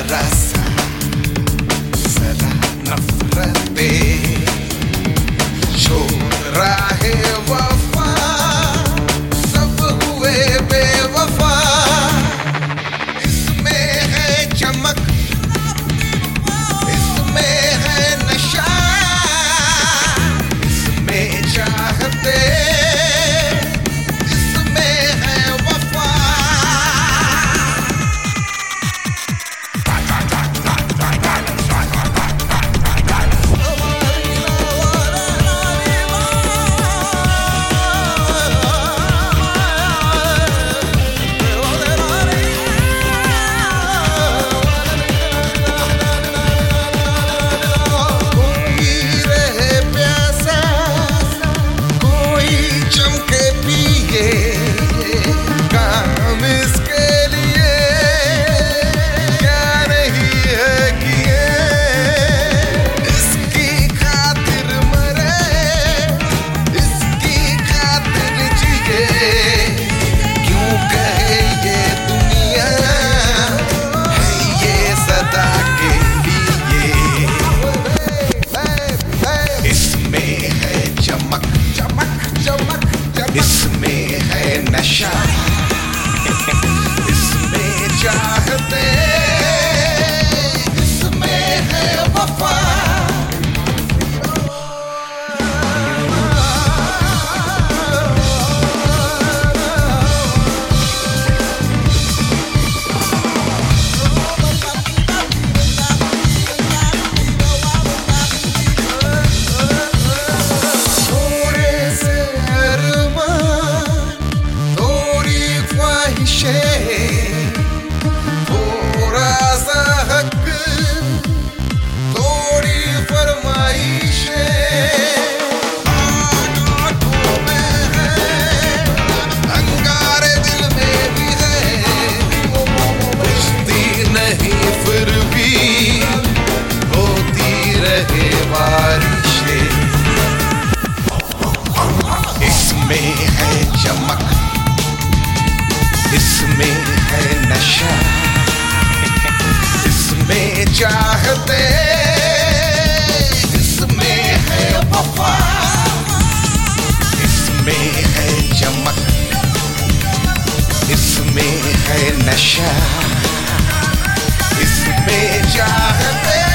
जरा सा जरा नफरते छोरा है वफा सब हुए बेवफा इसमें है चमक इसमें है नशा इसमें चाहते इसमें है नशा इसमें चाहते इसमें है वफा थोड़ा सा हक थोड़ी फरमाइशें आंखों में है अंगारे दिल में भी है बुझती नहीं फिर भी होती रहे बारिशें इसमें है चमक इसमें है नशा इसमें चाहते इसमें है वफा इसमें है चमक इसमें है नशा इसमें चाहते